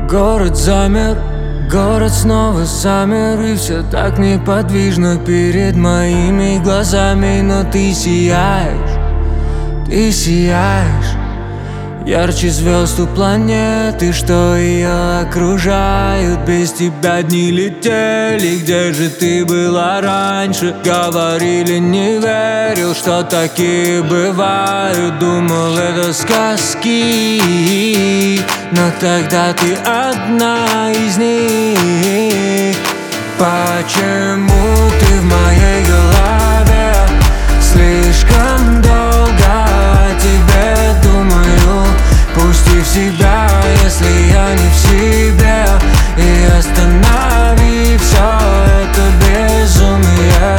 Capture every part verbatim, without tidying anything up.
Город замер, город снова замер, и все так неподвижно перед моими глазами. Но ты сияешь, ты сияешь ярче звезд у планеты, что ее окружают. Без тебя дни летели, где же ты была раньше? Говорили, не верил, что такие бывают. Думал, это сказки, но тогда ты одна из них. Почему ты в моей голове? Слишком долго о тебе думаю. Пусти в себя, если я не в себе, и останови все это безумие.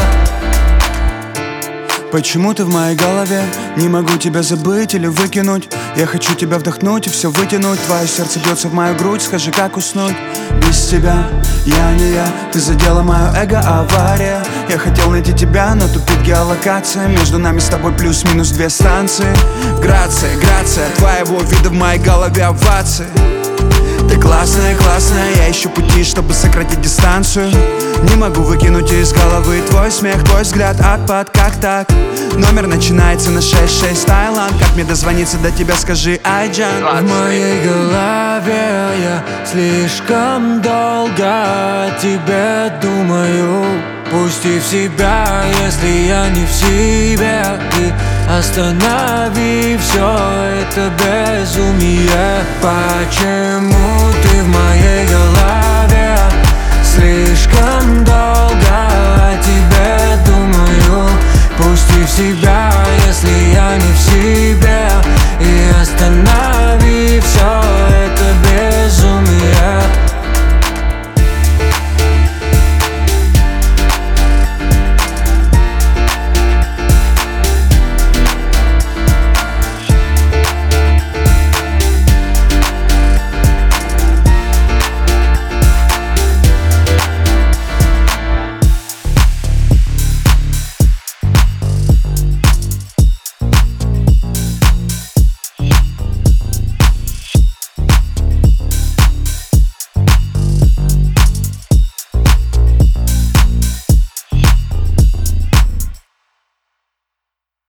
Почему ты в моей голове? Не могу тебя забыть или выкинуть. Я хочу тебя вдохнуть и все вытянуть. Твое сердце бьется в мою грудь, скажи, как уснуть? Без тебя я не я, ты задела мое эго, авария. Я хотел найти тебя, но тупит геолокация. Между нами с тобой плюс-минус две станции. Грация, грация твоего вида в моей голове овации. Ты классная, классная, я ищу пути, чтобы сократить дистанцию. Не могу выкинуть из головы твой смех, твой взгляд, отпад, как так? Номер начинается на шесть шесть, Таиланд. Как мне дозвониться до тебя, скажи, Айджан. В моей голове я слишком долго о тебе думаю. Пусти в себя, если я не в себе, и останови все это безумие. Почему ты в моей голове? Слишком долго о тебе думаю. Пусти в себя, если я не в себе.